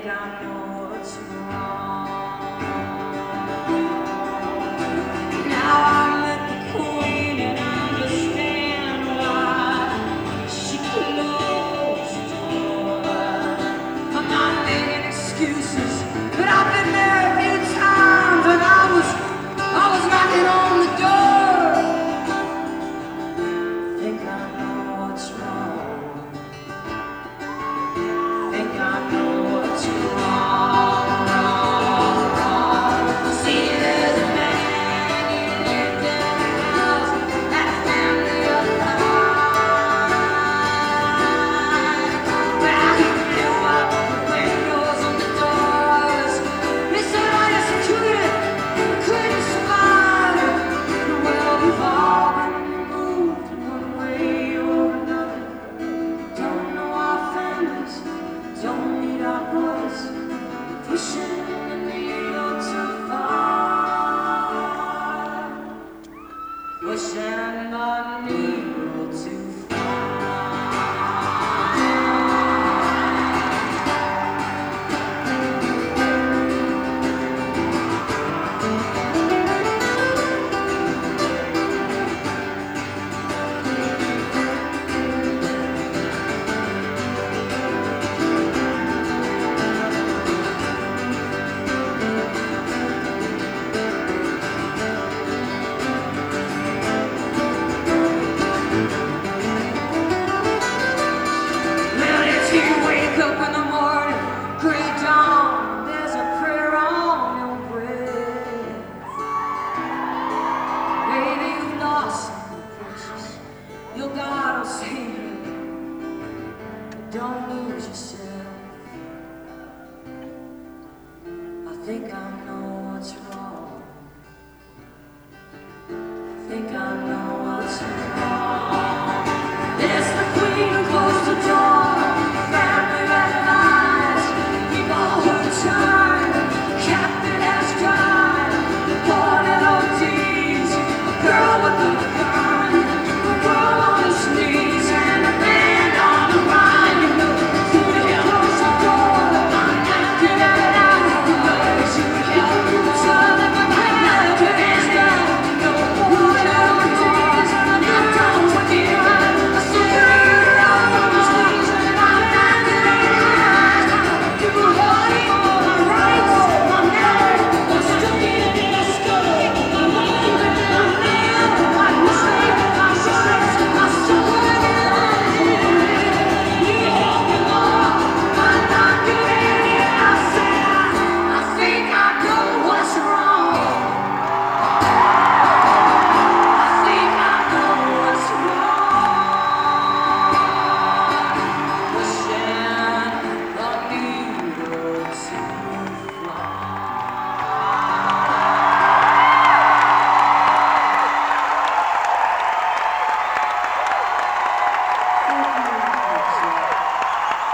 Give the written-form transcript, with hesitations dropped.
think I know what's wrong. Now I met the queen and I understand why she closed the door. I'm not making excuses, but I've been there a few times and I was knocking on the door. Think I know what's wrong. Think I know what's wrong, wrong, wrong. See, there's a man in their house, that family of five. But I can fill up the windows and the doors. They said I executed, couldn't survive. Well, we've all been moved in one way or another. Don't know our families, don't need our voice, pushing the needle too far, pushing the needle too far. Well, if you wake up in the morning, gray dawn, there's a prayer on your breath. Baby, you've lost something precious. Your God will save you, but don't lose yourself. I think I'm